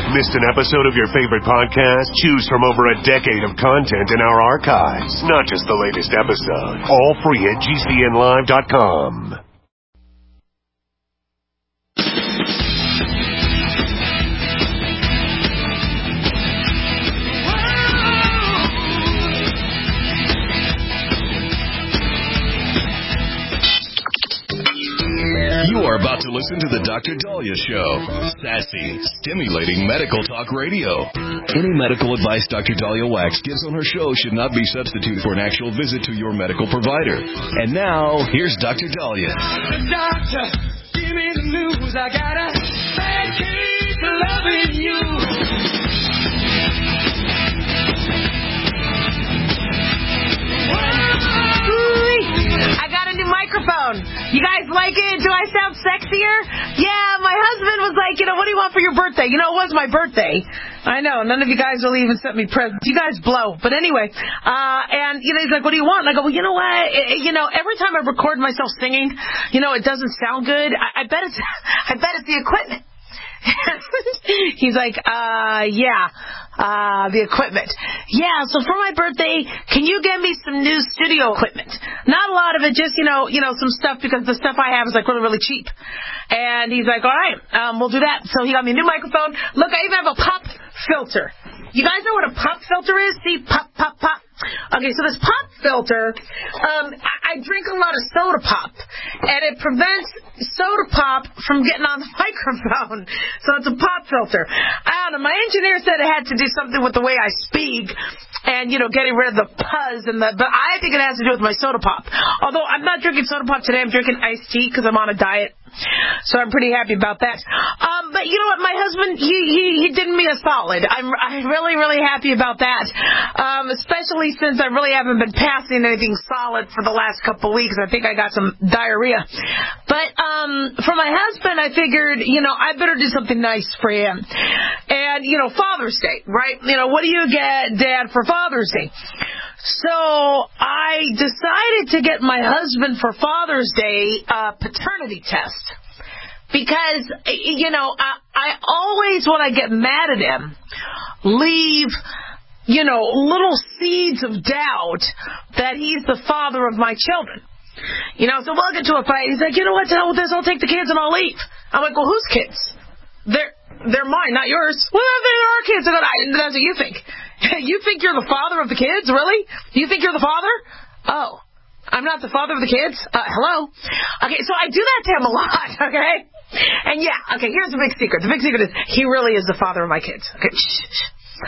Missed an episode of your favorite podcast? Choose from over a decade of content in our archives, not just the latest episode. All free at GCNlive.com. You are about to listen to the Dr. Daliah Show. Sassy, stimulating medical talk radio. Any medical advice Dr. Daliah Wax gives on her show should not be substituted for an actual visit to your medical provider. And now, here's Dr. Daliah. Doctor, give me the news. I got a bad case of loving you. I got a new microphone. You guys like it? Do I sound sexier? Yeah, my husband was like, what do you want for your birthday? It was my birthday. I know, none of you guys really even sent me presents. You guys blow. But anyway, and he's like, what do you want? And I go, well, you know what? Every time I record myself singing, it doesn't sound good. I bet it's the equipment. He's like, the equipment. Yeah, so for my birthday, can you get me some new studio equipment? Not a lot of it, just, some stuff, because the stuff I have is like really, really cheap. And he's like, all right, we'll do that. So he got me a new microphone. Look, I even have a pop filter. You guys know what a pop filter is? See, pop, pop, pop. Okay, so this pop filter, I drink a lot of soda pop, and it prevents soda pop from getting on the microphone. So it's a pop filter. I don't know. My engineer said it had to do something with the way I speak and, getting rid of the puzz but I think it has to do with my soda pop. Although I'm not drinking soda pop today. I'm drinking iced tea because I'm on a diet. So I'm pretty happy about that. But you know what? My husband, he did me a solid. I'm really, really happy about that. Especially since I really haven't been passing anything solid for the last couple weeks. I think I got some diarrhea. But for my husband, I figured, I better do something nice for him. And, Father's Day, right? What do you get, Dad, for Father's Day? So I decided to get my husband for Father's Day a paternity test. Because, I always, when I get mad at him, leave little seeds of doubt that he's the father of my children. So we'll get to a fight. He's like, you know what, to hell with this, I'll take the kids and I'll leave. I'm like, well, whose kids? They're mine, not yours. Well, they're our kids. That's what you think. You think you're the father of the kids? Really? You think you're the father? Oh, I'm not the father of the kids? Hello? Okay, so I do that to him a lot, okay? And here's the big secret. The big secret is he really is the father of my kids. Okay, shh.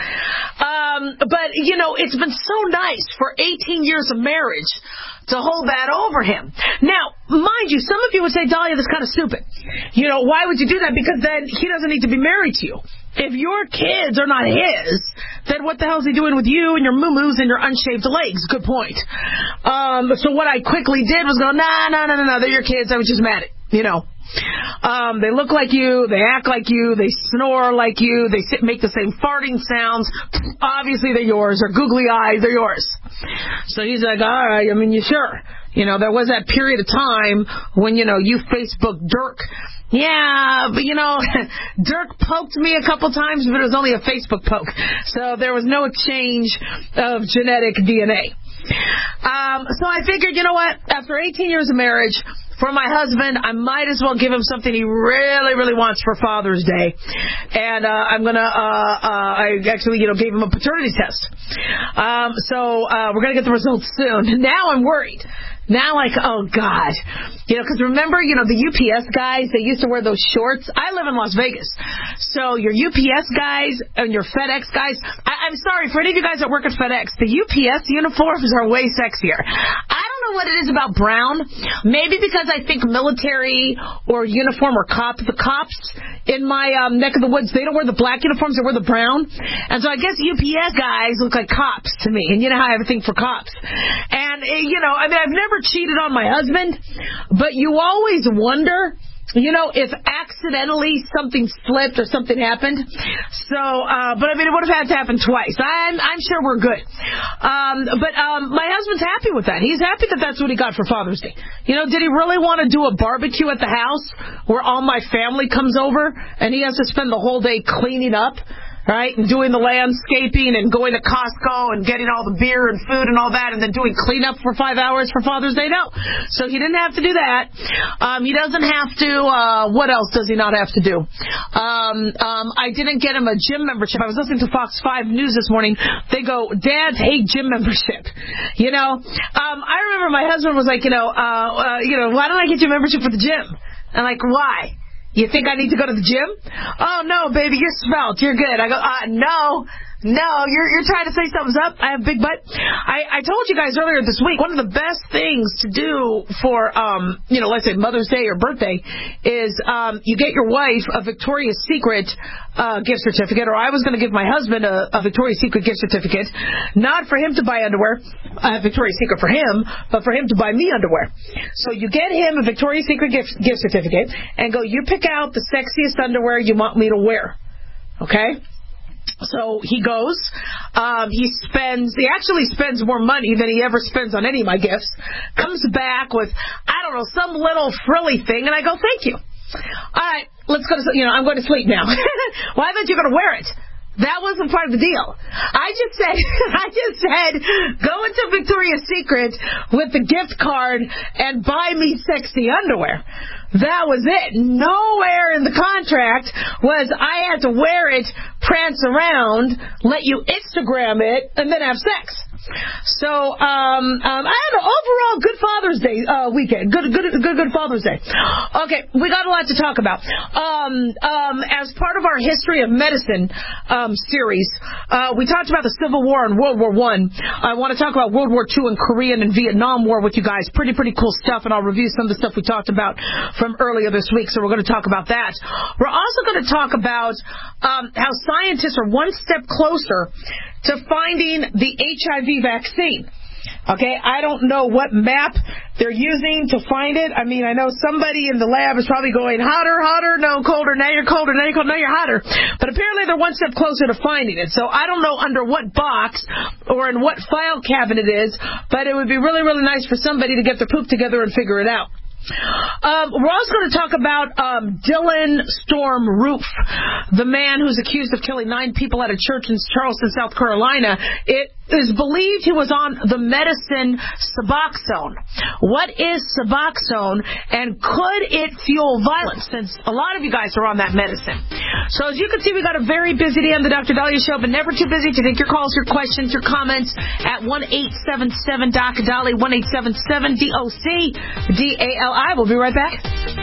But, it's been so nice for 18 years of marriage to hold that over him. Now, mind you, some of you would say, Daliah, that's kind of stupid. Why would you do that? Because then he doesn't need to be married to you. If your kids are not his, then what the hell is he doing with you and your moo-moos and your unshaved legs? Good point. So what I quickly did was go, no, they're your kids. I was just mad at, they look like you, they act like you, they snore like you, they make the same farting sounds. Obviously they're yours. They're googly eyes, they're yours. So he's like, all right, you sure? There was that period of time when, you Facebook Dirk. Yeah, but Dirk poked me a couple times, but it was only a Facebook poke. So there was no exchange of genetic DNA. So I figured, you know what? After 18 years of marriage, for my husband, I might as well give him something he really, really wants for Father's Day. And I actually, gave him a paternity test. So we're going to get the results soon. Now I'm worried. Now, oh, God. Because remember, the UPS guys, they used to wear those shorts. I live in Las Vegas. So your UPS guys and your FedEx guys, I'm sorry, for any of you guys that work at FedEx, the UPS uniforms are way sexier. I don't know what it is about brown. Maybe because I think military or uniform or the cops in my neck of the woods, they don't wear the black uniforms, they wear the brown. And so I guess UPS guys look like cops to me. And you know how I have a thing for cops. And, I've never cheated on my husband, but you always wonder, if accidentally something slipped or something happened. So, but it would have had to happen twice. I'm sure we're good. But my husband's happy with that. He's happy that that's what he got for Father's Day. Did he really want to do a barbecue at the house where all my family comes over and he has to spend the whole day cleaning up right? And doing the landscaping and going to Costco and getting all the beer and food and all that and then doing cleanup for 5 hours for Father's Day? No. So he didn't have to do that. He doesn't have to, what else does he not have to do? I didn't get him a gym membership. I was listening to Fox 5 News this morning. They go, dads hate gym membership. You know, I remember my husband was like, why don't I get you a membership for the gym? I'm like, why? You think I need to go to the gym? Oh, no, baby, you're svelte. You're good. I go, no, you're trying to say something's up. I have a big butt. I told you guys earlier this week, one of the best things to do for, let's say Mother's Day or birthday is you get your wife a Victoria's Secret gift certificate, or I was going to give my husband a Victoria's Secret gift certificate, not for him to buy underwear, Victoria's Secret for him, but for him to buy me underwear. So you get him a Victoria's Secret gift certificate and go, you pick out the sexiest underwear you want me to wear. Okay? So he goes, he actually spends more money than he ever spends on any of my gifts, comes back with, some little frilly thing, and I go, thank you. All right, let's go to, I'm going to sleep now. Why thought you were going to wear it? That wasn't part of the deal. I just said, go into Victoria's Secret with the gift card and buy me sexy underwear. That was it. Nowhere in the contract was I had to wear it, prance around, let you Instagram it, and then have sex. So I had an overall good Father's Day weekend. Good Father's Day. Okay, we got a lot to talk about. As part of our History of Medicine series, we talked about the Civil War and World War I. I want to talk about World War II and Korean and Vietnam War with you guys. Pretty cool stuff, and I'll review some of the stuff we talked about from earlier this week, so we're going to talk about that. We're also going to talk about how scientists are one step closer to finding the HIV vaccine. Okay, I don't know what map they're using to find it. I mean, I know somebody in the lab is probably going, hotter, no, colder, now you're colder, now you're hotter. But apparently they're one step closer to finding it. So I don't know under what box or in what file cabinet it is, but it would be really, really nice for somebody to get their poop together and figure it out. We're also going to talk about Dylan Storm Roof, the man who's accused of killing 9 people at a church in Charleston, South Carolina. It is believed he was on the medicine Suboxone. What is Suboxone, and could it fuel violence? Since a lot of you guys are on that medicine. So as you can see, we got a very busy day on the Dr. Dahlia Show, but never too busy to take your calls, your questions, your comments at 1-877-DOC-DALI, 1-877-DOC-DALI. We'll be right back.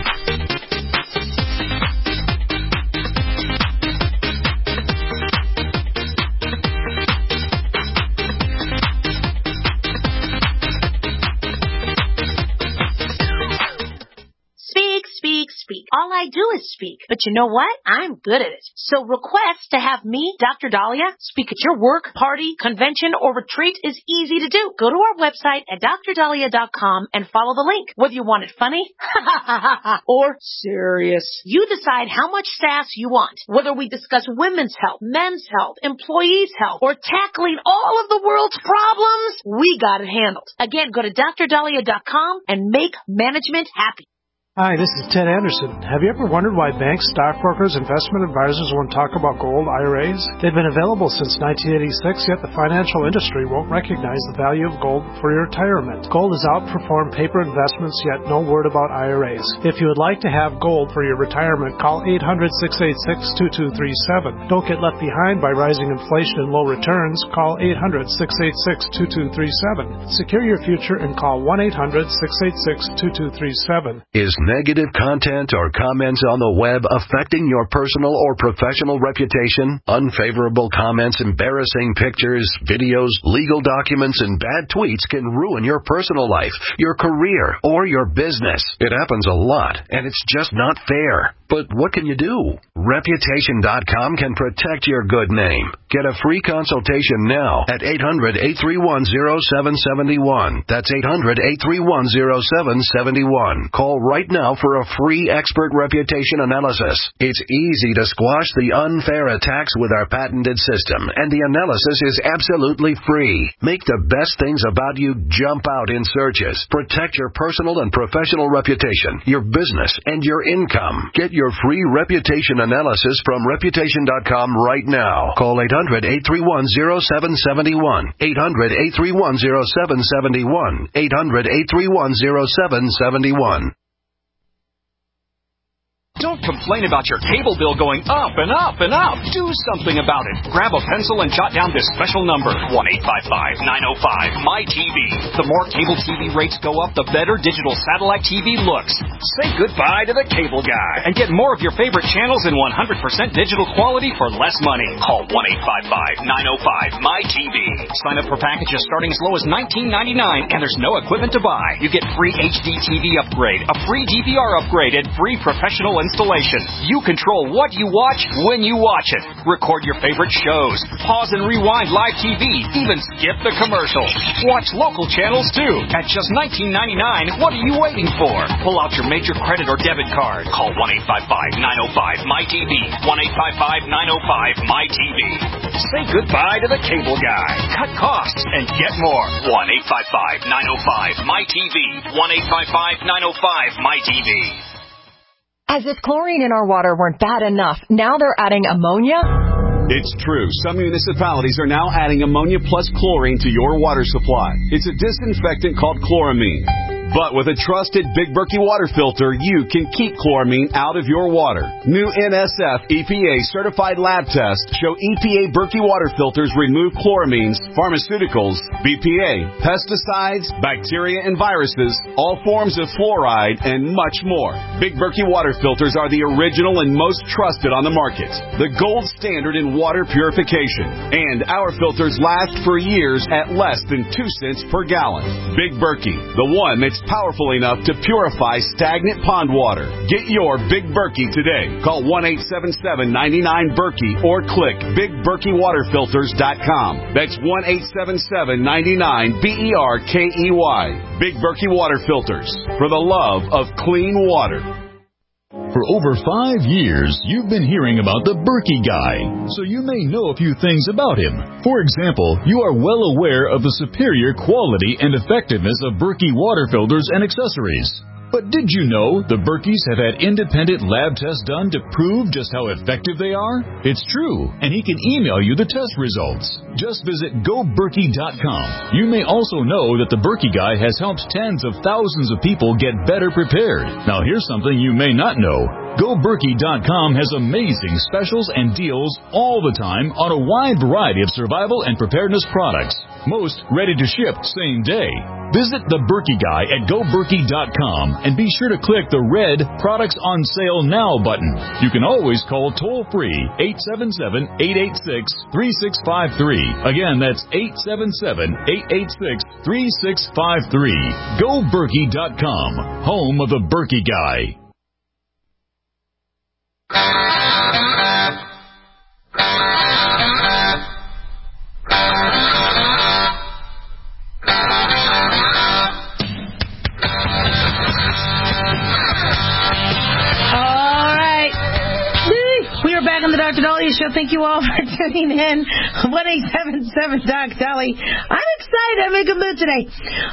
Speak. All I do is speak. But you know what? I'm good at it. So request to have me, Dr. Dahlia, speak at your work, party, convention, or retreat is easy to do. Go to our website at drdahlia.com and follow the link. Whether you want it funny or serious, you decide how much sass you want. Whether we discuss women's health, men's health, employees' health, or tackling all of the world's problems, we got it handled. Again, go to drdahlia.com and make management happy. Hi, this is Ted Anderson. Have you ever wondered why banks, stockbrokers, investment advisors won't talk about gold IRAs? They've been available since 1986, yet the financial industry won't recognize the value of gold for your retirement. Gold has outperformed paper investments, yet no word about IRAs. If you would like to have gold for your retirement, call 800-686-2237. Don't get left behind by rising inflation and low returns. Call 800-686-2237. Secure your future and call 1-800-686-2237. Is negative content or comments on the web affecting your personal or professional reputation? Unfavorable comments, embarrassing pictures, videos, legal documents, and bad tweets can ruin your personal life, your career, or your business. It happens a lot, and it's just not fair. But what can you do? Reputation.com can protect your good name. Get a free consultation now at 800-831-0771. That's 800-831-0771. Call right now for a free expert reputation analysis. It's easy to squash the unfair attacks with our patented system, and the analysis is absolutely free. Make the best things about you jump out in searches. Protect your personal and professional reputation, your business, and your income. Get your free reputation analysis from Reputation.com right now. Call 800-831-0771. 800-831-0771. 800-831-0771. Don't complain about your cable bill going up and up and up. Do something about it. Grab a pencil and jot down this special number, 1-855-905-MY-TV. The more cable TV rates go up, the better digital satellite TV looks. Say goodbye to the cable guy and get more of your favorite channels in 100% digital quality for less money. Call 1-855-905-MY-TV. Sign up for packages starting as low as $19.99, and there's no equipment to buy. You get free HD TV upgrade, a free DVR upgrade, and free professional installation. You control what you watch when you watch it. Record your favorite shows. Pause and rewind live TV. Even skip the commercials. Watch local channels too. At just $19.99, what are you waiting for? Pull out your major credit or debit card. Call 1-855-905-MY-TV. 1-855-905-MY-TV. Say goodbye to the cable guy. Cut costs and get more. 1-855-905-MY-TV. 1-855-905-MY-TV. As if chlorine in our water weren't bad enough, now they're adding ammonia? It's true. Some municipalities are now adding ammonia plus chlorine to your water supply. It's a disinfectant called chloramine. But with a trusted Big Berkey water filter, you can keep chloramine out of your water. New NSF EPA certified lab tests show EPA Berkey water filters remove chloramines, pharmaceuticals, BPA, pesticides, bacteria and viruses, all forms of fluoride, and much more. Big Berkey water filters are the original and most trusted on the market. The gold standard in water purification. And our filters last for years at less than 2 cents per gallon. Big Berkey, the one that's powerful enough to purify stagnant pond water. Get your Big Berkey today. Call 1-877-99-BERKEY or click BigBerkeyWaterFilters.com. That's 1-877-99-BERKEY. Big Berkey Water Filters, for the love of clean water. For over 5 years, you've been hearing about the Berkey Guy, so you may know a few things about him. For example, you are well aware of the superior quality and effectiveness of Berkey water filters and accessories. But did you know the Berkeys have had independent lab tests done to prove just how effective they are? It's true, and he can email you the test results. Just visit GoBerkey.com. You may also know that the Berkey Guy has helped tens of thousands of people get better prepared. Now here's something you may not know. GoBerkey.com has amazing specials and deals all the time on a wide variety of survival and preparedness products. Most ready to ship same day. Visit the Berkey Guy at GoBerkey.com and be sure to click the red Products on Sale Now button. You can always call toll-free 877-886-3653. Again, that's 877-886-3653. GoBerkey.com, home of the Berkey Guy. Dr. Dahlia Show. Thank you all for tuning in. 1-877-DOC-DOLLY. I'm excited. I'm in a good mood today.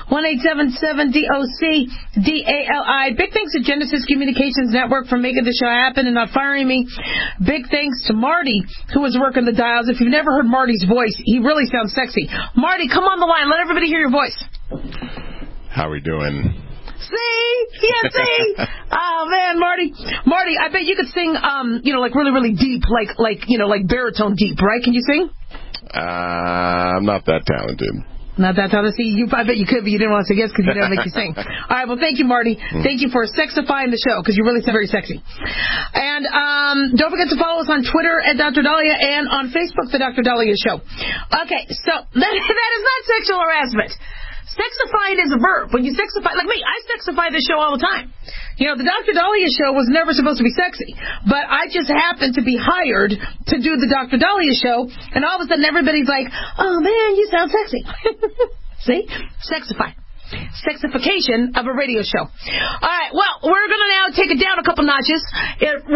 1-877-DOC-DALI. Big thanks to Genesis Communications Network for making the show happen and not firing me. Big thanks to Marty, who was working the dials. If you've never heard Marty's voice, he really sounds sexy. Marty, come on the line. Let everybody hear your voice. How we doing? See? Yeah, see? Oh, man, Marty, I bet you could sing, like really, really deep, like baritone deep, right? Can you sing? I'm not that talented. Not that talented. See, I bet you could, but you didn't want to say yes because you didn't make you sing. All right, well, thank you, Marty. Thank you for sexifying the show because you really sound very sexy. And don't forget to follow us on Twitter at Dr. Dahlia and on Facebook, The Dr. Dahlia Show. Okay, so that is not sexual harassment. Sexifying is a verb. When you sexify, like me, I sexify this show all the time. You know, the Dr. Dahlia Show was never supposed to be sexy, but I just happened to be hired to do the Dr. Dahlia Show, and all of a sudden everybody's like, oh man, you sound sexy. See? Sexify. Sexification of a radio show. All right, well, we're going to now take it down a couple notches.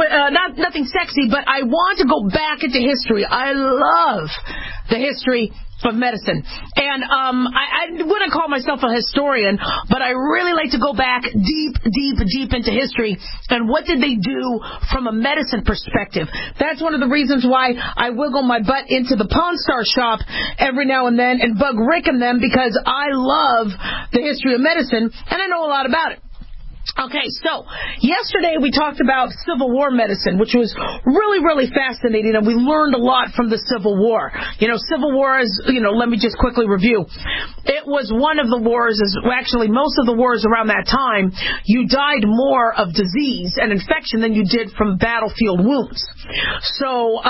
Nothing sexy, but I want to go back into history. I love the history of medicine. And I wouldn't call myself a historian, but I really like to go back deep into history and what did they do from a medicine perspective. That's one of the reasons why I wiggle my butt into the Pawn Star shop every now and then and bug Rick and them, because I love the history of medicine and I know a lot about it. Okay, so yesterday we talked about Civil War medicine, which was really fascinating, and we learned a lot from the Civil War. Civil War is, let me just quickly review. It was one of the wars, actually most of the wars around that time, you died more of disease and infection than you did from battlefield wounds. So,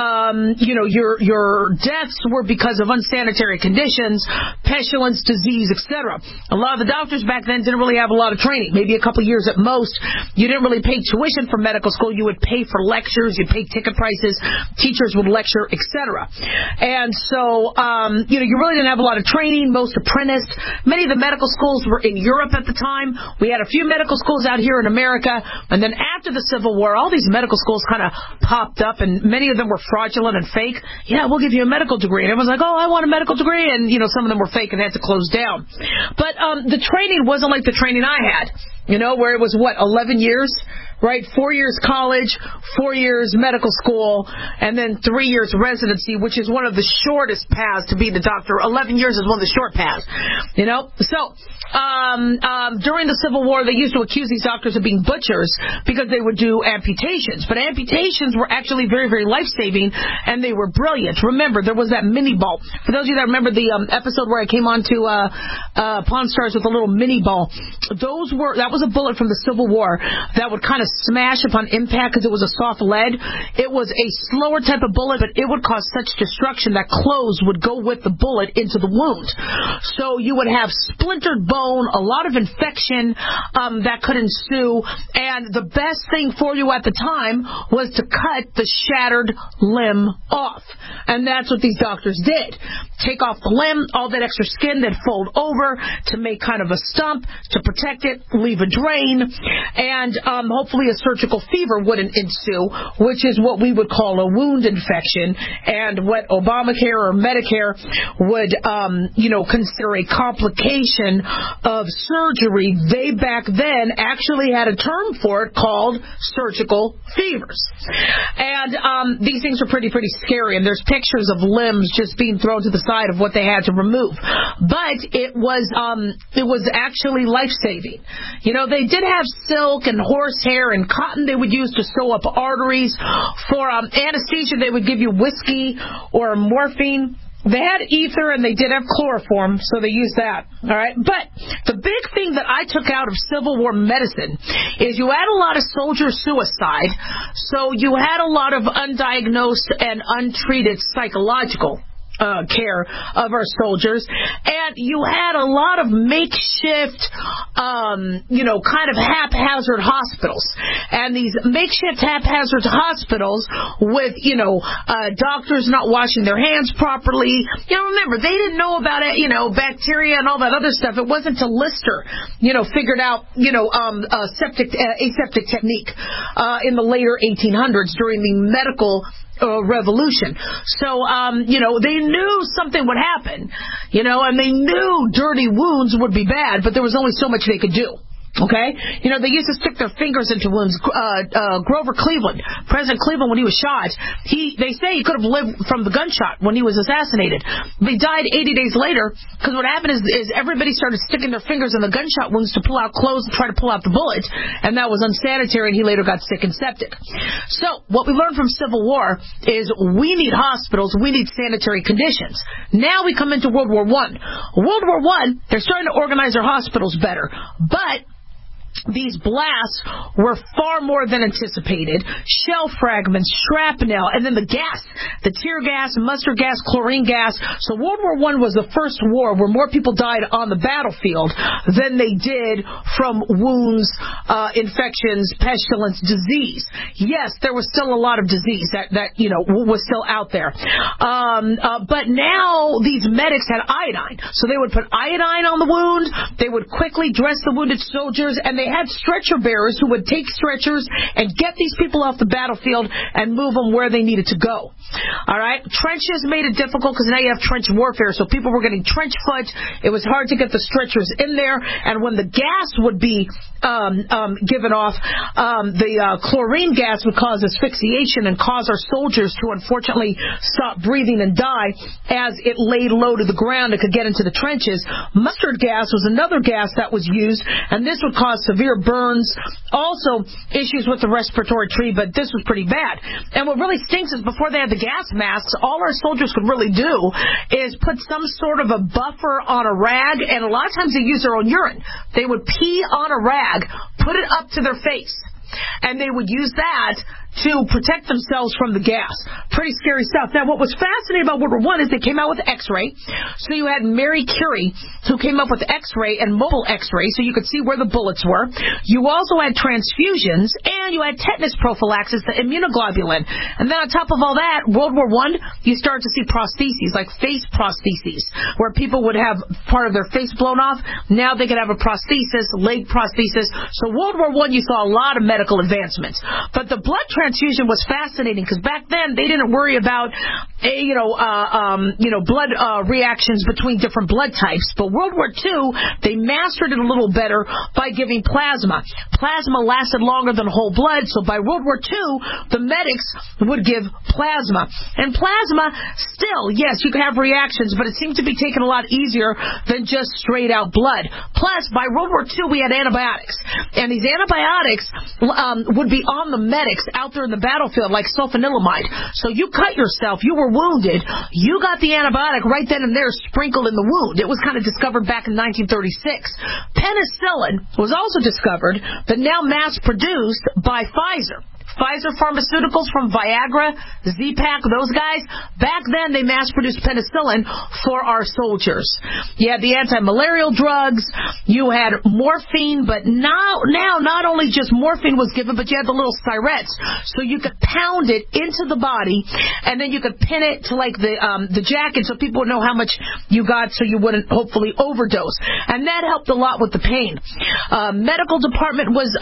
your deaths were because of unsanitary conditions, pestilence, disease, etc. A lot of the doctors back then didn't really have a lot of training, maybe a couple years at most. You didn't really pay tuition for medical school. You would pay for lectures. You'd pay ticket prices. Teachers would lecture, etc. And so, you really didn't have a lot of training. Most apprenticed. Many of the medical schools were in Europe at the time. We had a few medical schools out here in America. And then after the Civil War, all these medical schools kind of popped up, and many of them were fraudulent and fake. Yeah, we'll give you a medical degree. And everyone's like, oh, I want a medical degree. And, some of them were fake and had to close down. But the training wasn't like the training I had. Where it was, 11 years, right? 4 years college, 4 years medical school, and then 3 years residency, which is one of the shortest paths to be the doctor. 11 years is one of the short paths, So, during the Civil War, they used to accuse these doctors of being butchers because they would do amputations. But amputations were actually very, very life-saving, and they were brilliant. Remember, there was that mini ball. For those of you that remember the episode where I came on to Pawn Stars with a little mini ball, that was a bullet from the Civil War that would kind of smash upon impact because it was a soft lead. It was a slower type of bullet, but it would cause such destruction that clothes would go with the bullet into the wound. So you would have splintered bone, a lot of infection that could ensue, and the best thing for you at the time was to cut the shattered limb off. And that's what these doctors did. Take off the limb, all that extra skin, then fold over to make kind of a stump to protect it, leave a drain, and hopefully a surgical fever wouldn't ensue, which is what we would call a wound infection, and what Obamacare or Medicare would, consider a complication of surgery. They back then actually had a term for it called surgical fevers. And these things are pretty scary, and there's pictures of limbs just being thrown to the side of what they had to remove. But it was actually life-saving. They did have silk and horsehair and cotton they would use to sew up arteries. For anesthesia, they would give you whiskey or morphine. They had ether and they did have chloroform, so they used that. All right. But the big thing that I took out of Civil War medicine is you had a lot of soldier suicide, so you had a lot of undiagnosed and untreated psychological care of our soldiers, and you had a lot of makeshift, kind of haphazard hospitals. And these makeshift haphazard hospitals with, doctors not washing their hands properly. Remember, they didn't know about it, bacteria and all that other stuff. It wasn't until Lister, figured out, aseptic technique in the later 1800s during the medical revolution. So, they knew something would happen, and they knew dirty wounds would be bad, but there was only so much they could do. Okay? They used to stick their fingers into wounds. Grover Cleveland, President Cleveland, when he was shot, they say he could have lived from the gunshot when he was assassinated. But he died 80 days later, because what happened is everybody started sticking their fingers in the gunshot wounds to pull out clothes and try to pull out the bullet, and that was unsanitary, and he later got sick and septic. So, what we learned from Civil War is we need hospitals, we need sanitary conditions. Now we come into World War I. World War I, they're starting to organize their hospitals better, but these blasts were far more than anticipated. Shell fragments, shrapnel, and then the gas, the tear gas, mustard gas, chlorine gas. So World War I was the first war where more people died on the battlefield than they did from wounds, infections, pestilence, disease. Yes, there was still a lot of disease that was still out there. But now these medics had iodine. So they would put iodine on the wound, they would quickly dress the wounded soldiers, and they had stretcher bearers who would take stretchers and get these people off the battlefield and move them where they needed to go. All right? Trenches made it difficult because now you have trench warfare, so people were getting trench foot. It was hard to get the stretchers in there, and when the gas would be given off, the chlorine gas would cause asphyxiation and cause our soldiers to unfortunately stop breathing and die as it laid low to the ground and could get into the trenches. Mustard gas was another gas that was used, and this would cause severe burns, also issues with the respiratory tree, but this was pretty bad. And what really stinks is before they had the gas masks, all our soldiers could really do is put some sort of a buffer on a rag, and a lot of times they use their own urine. They would pee on a rag, put it up to their face, and they would use that to protect themselves from the gas. Pretty scary stuff. Now, what was fascinating about World War I is they came out with X-ray. So you had Mary Curie, who came up with X-ray and mobile X-ray, so you could see where the bullets were. You also had transfusions, and you had tetanus prophylaxis, the immunoglobulin. And then on top of all that, World War I, you started to see prostheses, like face prostheses, where people would have part of their face blown off. Now they could have a prosthesis, leg prosthesis. So World War I, you saw a lot of medical advancements. But the blood transfusion was fascinating because back then they didn't worry about blood reactions between different blood types. But World War II, they mastered it a little better by giving plasma. Plasma lasted longer than whole blood, so by World War II, the medics would give plasma. And plasma, still, yes, you could have reactions, but it seemed to be taken a lot easier than just straight out blood. Plus, by World War II, we had antibiotics. And these antibiotics would be on the medics out there in the battlefield, like sulfanilamide. So you cut yourself, you were wounded, you got the antibiotic right then and there sprinkled in the wound. It was kind of discovered back in 1936. Penicillin was also discovered, but now mass-produced by Pfizer. Pfizer Pharmaceuticals from Viagra, Z-Pak, those guys, back then they mass-produced penicillin for our soldiers. You had the anti-malarial drugs, you had morphine, but now not only just morphine was given, but you had the little syrettes, so you could pound it into the body, and then you could pin it to like the jacket so people would know how much you got so you wouldn't hopefully overdose. And that helped a lot with the pain. Medical department was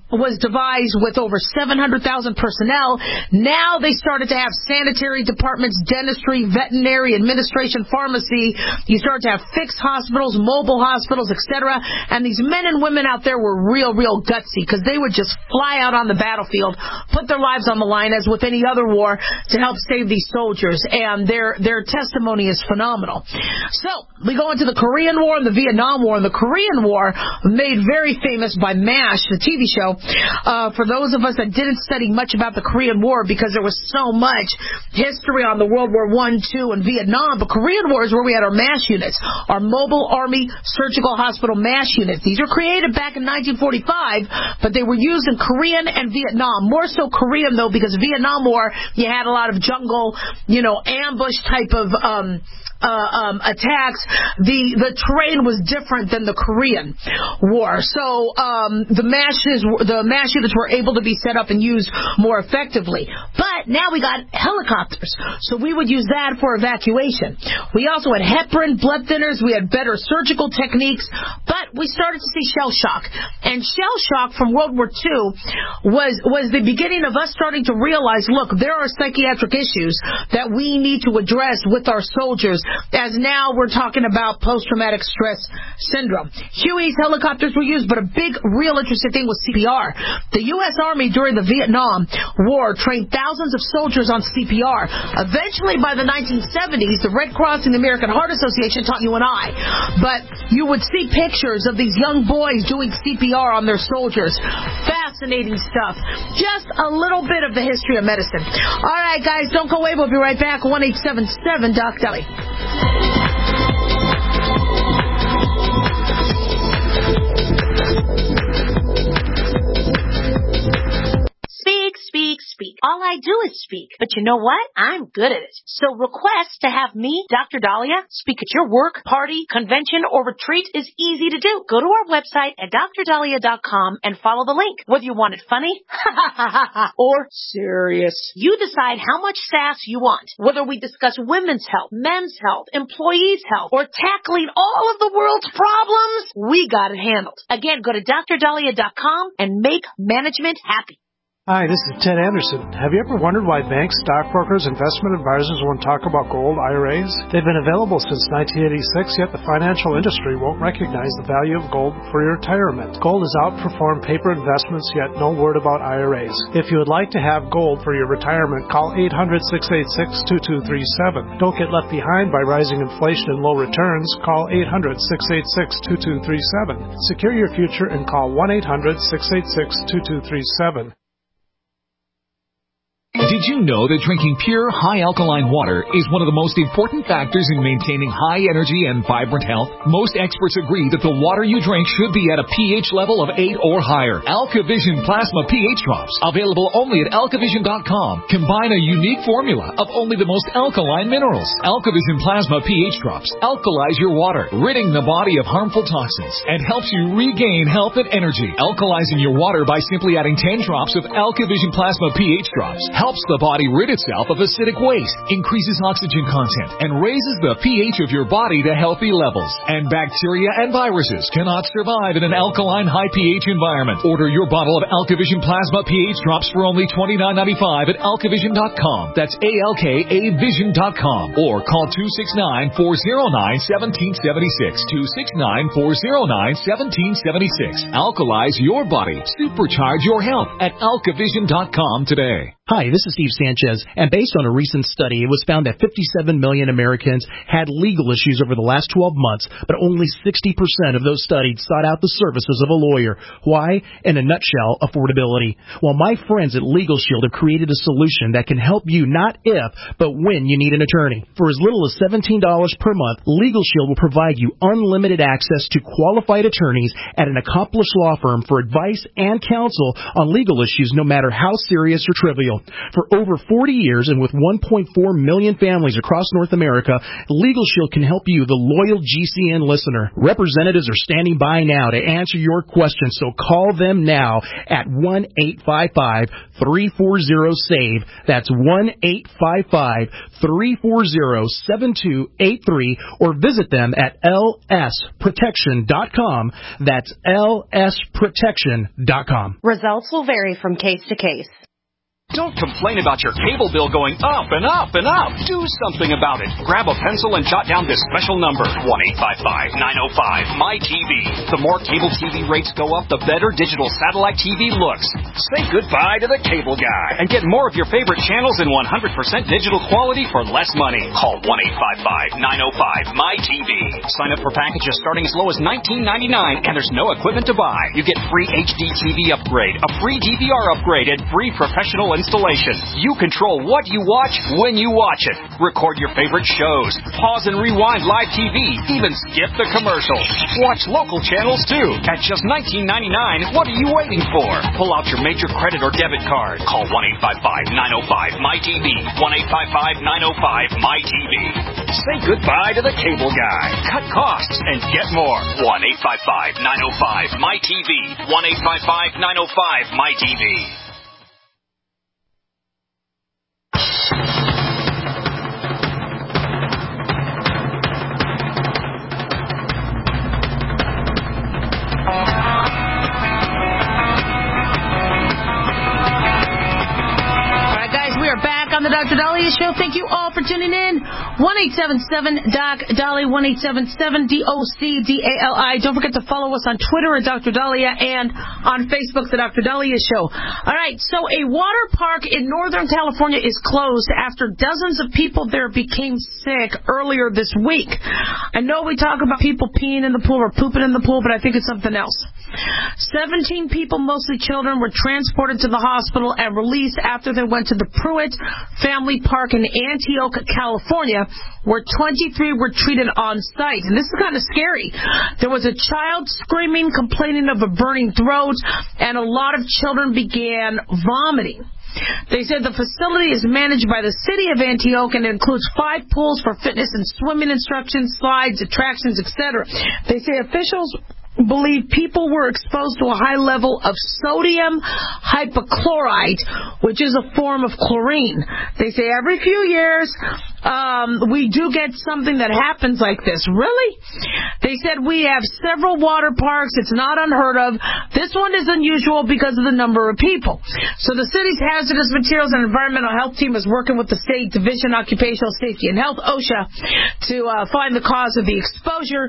devised with over 700,000 personnel. Now they started to have sanitary departments, dentistry, veterinary, administration, pharmacy. You started to have fixed hospitals, mobile hospitals, etc. And these men and women out there were real gutsy because they would just fly out on the battlefield, put their lives on the line as with any other war to help save these soldiers. And their testimony is phenomenal. So we go into the Korean War and the Vietnam War. And the Korean War, made very famous by MASH, the TV show. For those of us that didn't study much about the Korean War because there was so much history on the World War I, II, and Vietnam, but Korean War is where we had our MASH units, our Mobile Army Surgical Hospital MASH units. These were created back in 1945, but they were used in Korean and Vietnam. More so Korean, though, because Vietnam War, you had a lot of jungle, ambush type of attacks. The terrain was different than the Korean War. So the MASH units were able to be set up and used more effectively. But now we got helicopters, so we would use that for evacuation. We also had heparin, blood thinners, we had better surgical techniques, but we started to see shell shock. And shell shock from World War II was the beginning of us starting to realize, look, there are psychiatric issues that we need to address with our soldiers, as now we're talking about post-traumatic stress syndrome. Huey's helicopters were used, but a big, real interesting thing was CPR. The U.S. Army during the Vietnam War trained thousands of soldiers on CPR. Eventually, by the 1970s, the Red Cross and the American Heart Association taught you and I. But you would see pictures of these young boys doing CPR on their soldiers. Fascinating stuff. Just a little bit of the history of medicine. All right, guys, don't go away. We'll be right back. 1-877-DOC-DELI. Speak. All I do is speak. But you know what? I'm good at it. So request to have me, Dr. Dahlia, speak at your work, party, convention, or retreat is easy to do. Go to our website at drdahlia.com and follow the link. Whether you want it funny or serious, you decide how much sass you want. Whether we discuss women's health, men's health, employees' health, or tackling all of the world's problems, we got it handled. Again, go to drdahlia.com and make management happy. Hi, this is Ted Anderson. Have you ever wondered why banks, stockbrokers, investment advisors won't talk about gold IRAs? They've been available since 1986, yet the financial industry won't recognize the value of gold for your retirement. Gold has outperformed paper investments, yet no word about IRAs. If you would like to have gold for your retirement, call 800-686-2237. Don't get left behind by rising inflation and low returns. Call 800-686-2237. Secure your future and call 1-800-686-2237. Did you know that drinking pure, high alkaline water is one of the most important factors in maintaining high energy and vibrant health? Most experts agree that the water you drink should be at a pH level of 8 or higher. AlkaVision Plasma pH drops, available only at alkavision.com, combine a unique formula of only the most alkaline minerals. AlkaVision Plasma pH drops alkalize your water, ridding the body of harmful toxins, and helps you regain health and energy. Alkalizing your water by simply adding 10 drops of AlkaVision Plasma pH drops helps the body rid itself of acidic waste, increases oxygen content, and raises the pH of your body to healthy levels. And bacteria and viruses cannot survive in an alkaline high pH environment. Order your bottle of AlkaVision Plasma pH drops for only $29.95 at alkavision.com. That's ALKAvision.com. Or call 269-409-1776. 269-409-1776. Alkalize your body. Supercharge your health at alkavision.com today. Hi, this is Steve Sanchez, and based on a recent study, it was found that 57 million Americans had legal issues over the last 12 months, but only 60% of those studied sought out the services of a lawyer. Why? In a nutshell, affordability. Well, my friends at Legal Shield have created a solution that can help you not if, but when you need an attorney. For as little as $17 per month, Legal Shield will provide you unlimited access to qualified attorneys at an accomplished law firm for advice and counsel on legal issues, no matter how serious or trivial. For over 40 years and with 1.4 million families across North America, Legal Shield can help you, the loyal GCN listener. Representatives are standing by now to answer your questions, so call them now at 1-855-340-SAVE. That's 1-855-340-7283, or visit them at lsprotection.com. That's lsprotection.com. Results will vary from case to case. Don't complain about your cable bill going up and up and up. Do something about it. Grab a pencil and jot down this special number, 1-855-905-MY-TV. The more cable TV rates go up, the better digital satellite TV looks. Say goodbye to the cable guy and get more of your favorite channels in 100% digital quality for less money. Call 1-855-905-MY-TV. Sign up for packages starting as low as $19.99, and there's no equipment to buy. You get free HD TV upgrade, a free DVR upgrade, and free professional installation. You control what you watch when you watch it. Record your favorite shows. Pause and rewind live TV. Even skip the commercials. Watch local channels too. At just $19.99, what are you waiting for? Pull out your major credit or debit card. Call 1-855-905-MY-TV. 1-855-905-MY-TV. Say goodbye to the cable guy. Cut costs and get more. 1-855-905-MY-TV. 1-855-905-MY-TV. On the Dr. Dahlia Show. Thank you all for tuning in. 1-877-DOC-DALI, 1-877-DOC-DALI. Don't forget to follow us on Twitter at Dr. Dahlia and on Facebook, the Dr. Dahlia Show. All right, so a water park in Northern California is closed after dozens of people there became sick earlier this week. I know we talk about people peeing in the pool or pooping in the pool, but I think it's something else. 17 people, mostly children, were transported to the hospital and released after they went to the Pruitt Family Park in Antioch, California, where 23 were treated on site. And this is kind of scary. There was a child screaming, complaining of a burning throat, and a lot of children began vomiting. They said the facility is managed by the city of Antioch and it includes 5 pools for fitness and swimming instruction, slides, attractions, etc. They say officials believe people were exposed to a high level of sodium hypochlorite, which is a form of chlorine. They say every few years we do get something that happens like this. Really? They said we have several water parks. It's not unheard of. This one is unusual because of the number of people. So the city's Hazardous Materials and Environmental Health team is working with the State Division of Occupational Safety and Health, OSHA, to find the cause of the exposure.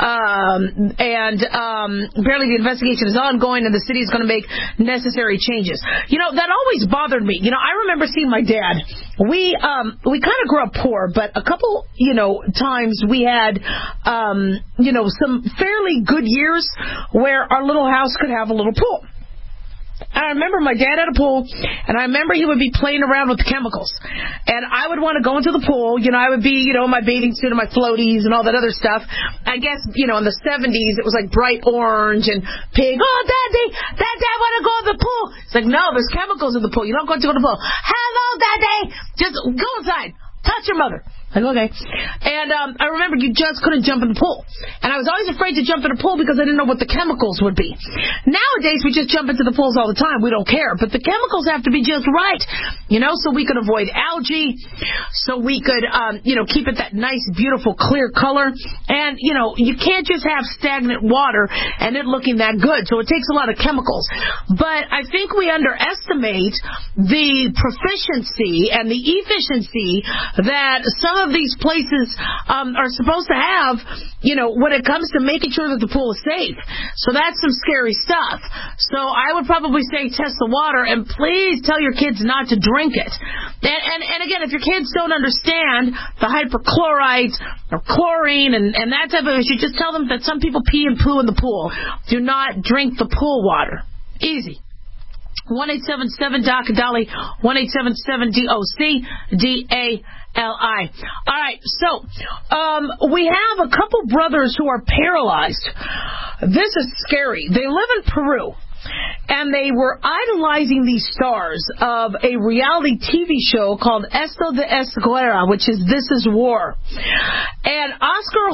Apparently the investigation is ongoing and the city is going to make necessary changes. You know, that always bothered me. You know, I remember seeing my dad. We kind of grew up poor, but a couple, times we had, some fairly good years where our little house could have a little pool. I remember my dad had a pool, and I remember he would be playing around with the chemicals. And I would want to go into the pool. I would be, in my bathing suit and my floaties and all that other stuff. I guess, in the 70s, it was like bright orange and pink. Oh, Daddy, I want to go in the pool. It's like, no, there's chemicals in the pool. You don't go to the pool. Hello, Daddy. Just go inside. Touch your mother. Like, okay. And I remember you just couldn't jump in the pool. And I was always afraid to jump in the pool because I didn't know what the chemicals would be. Nowadays, we just jump into the pools all the time. We don't care. But the chemicals have to be just right, so we could avoid algae, so we could, keep it that nice, beautiful, clear color. And, you can't just have stagnant water and it looking that good. So it takes a lot of chemicals. But I think we underestimate the proficiency and the efficiency that some of these places are supposed to have, when it comes to making sure that the pool is safe. So that's some scary stuff. So I would probably say test the water, and please tell your kids not to drink it. And again, if your kids don't understand the hyperchlorite or chlorine and that type of issue, just tell them that some people pee and poo in the pool. Do not drink the pool water. Easy. 1-877-DOC-DOLLY, 1-877-DOC-DALI. All right, so we have a couple brothers who are paralyzed. This is scary. They live in Peru. And they were idolizing these stars of a reality TV show called Esto de es Guerra, which is This is War. And Oscar,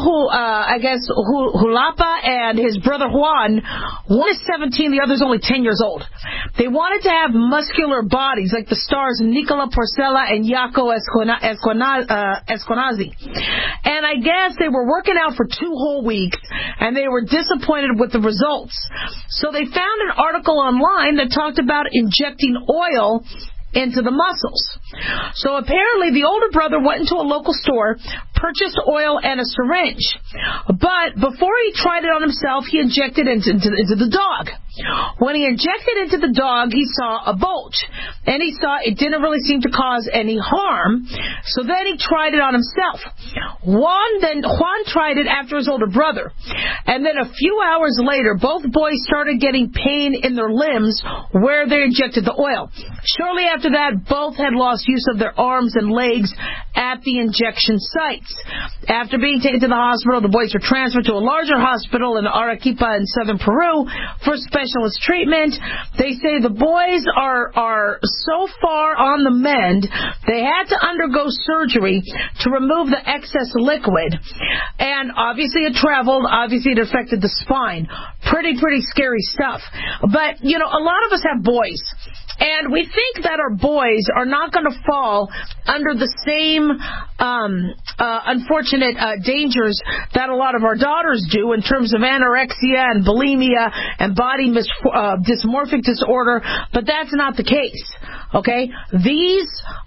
Hulapa and his brother Juan, one is 17, the other's only 10 years old. They wanted to have muscular bodies like the stars Nicola Porcella and Jaco Esconazi. And I guess they were working out for 2 whole weeks, and they were disappointed with the results. So they found an article online that talked about injecting oil into the muscles. So apparently the older brother went into a local store, purchased oil and a syringe. But before he tried it on himself, he injected it into the dog. When he injected into the dog, he saw a bulge. And he saw it didn't really seem to cause any harm. So then he tried it on himself. Juan tried it after his older brother. And then a few hours later, both boys started getting pain in their limbs where they injected the oil. Shortly after that, both had lost use of their arms and legs at the injection sites. After being taken to the hospital, the boys were transferred to a larger hospital in Arequipa in southern Peru for specialist treatment. They say the boys are so far on the mend, they had to undergo surgery to remove the excess liquid. And obviously it traveled, obviously it affected the spine. Pretty scary stuff. But, a lot of us have boys. And we think that our boys are not going to fall under the same unfortunate dangers that a lot of our daughters do in terms of anorexia and bulimia and body dysmorphic disorder, but that's not the case. Okay, these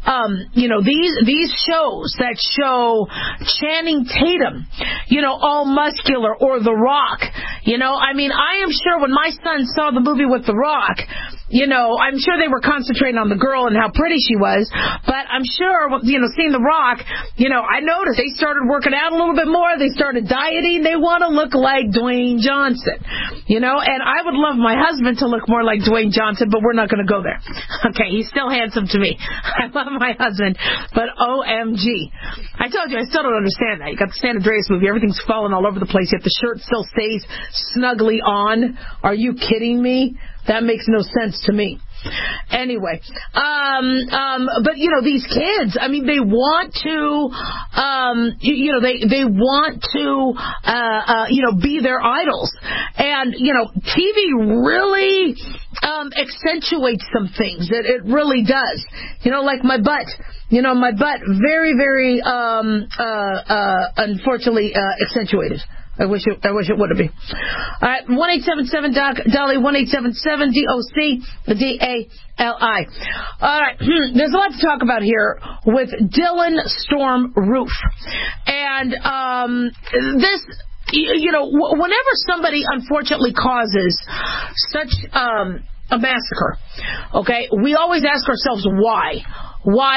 shows that show Channing Tatum, all muscular, or The Rock, I am sure when my son saw the movie with The Rock, I'm sure they were concentrating on the girl and how pretty she was, but I'm sure, seeing The Rock, I noticed they started working out a little bit more, they started dieting, they want to look like Dwayne Johnson, and I would love my husband to look more like Dwayne Johnson, but we're not going to go there. Okay, he's still handsome to me. I love my husband, but OMG. I told you, I still don't understand that. You got the San Andreas movie, everything's falling all over the place, yet the shirt still stays snugly on. Are you kidding me? That makes no sense to me. Anyway, but these kids, I mean, they want to, they want to, be their idols. And, TV really, accentuates some things. It really does. Like my butt. My butt, very, very, unfortunately, accentuated. I wish it would have been. All right, 1-877-DOC-DOLLY, 1-877-DOC-DALI. All right, there's a lot to talk about here with Dylan Storm Roof. And this, whenever somebody unfortunately causes such a massacre, okay, we always ask ourselves why. Why?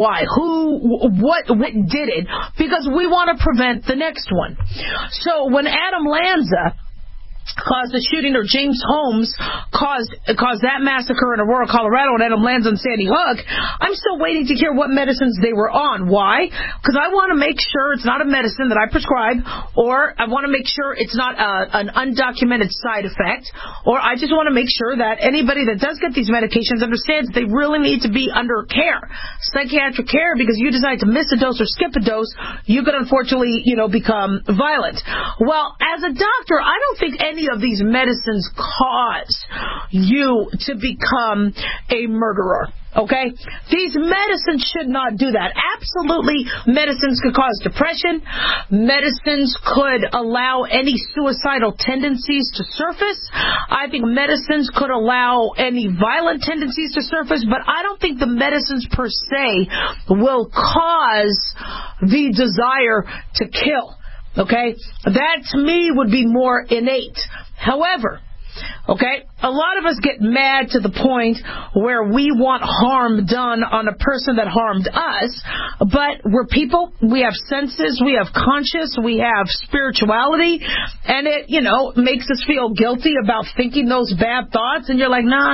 What did it? Because we want to prevent the next one. So when Adam Lanza caused the shooting, or James Holmes caused that massacre in Aurora, Colorado, and Adam Lanza and Sandy Hook, I'm still waiting to hear what medicines they were on. Why? Because I want to make sure it's not a medicine that I prescribe, or I want to make sure it's not an undocumented side effect, or I just want to make sure that anybody that does get these medications understands they really need to be under care, psychiatric care, because you decide to miss a dose or skip a dose, you could unfortunately, become violent. Well, as a doctor, I don't think any of these medicines cause you to become a murderer. Okay? These medicines should not do that. Absolutely, medicines could cause depression. Medicines could allow any suicidal tendencies to surface. I think medicines could allow any violent tendencies to surface, but I don't think the medicines per se will cause the desire to kill. Okay? That, to me, would be more innate. However, okay, a lot of us get mad to the point where we want harm done on a person that harmed us, but we're people, we have senses, we have conscience, we have spirituality, and it, makes us feel guilty about thinking those bad thoughts, and you're like, no,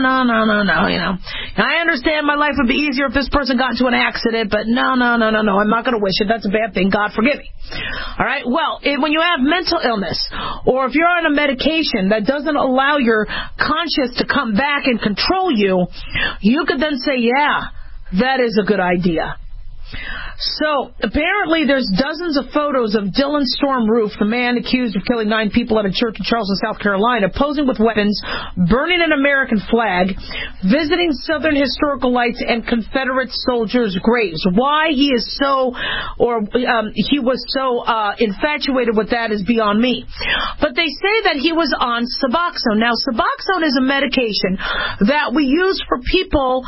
I understand my life would be easier if this person got into an accident, but no, I'm not going to wish it. That's a bad thing. God forgive me. All right, well, when you have mental illness, or if you're on a medication that doesn't allow your conscience to come back and control you, you could then say, yeah, that is a good idea. So, apparently there's dozens of photos of Dylan Storm Roof, the man accused of killing 9 people at a church in Charleston, South Carolina, posing with weapons, burning an American flag, visiting Southern historical sites and Confederate soldiers' graves. Why he is so, he was so infatuated with that is beyond me. But they say that he was on Suboxone. Now, Suboxone is a medication that we use for people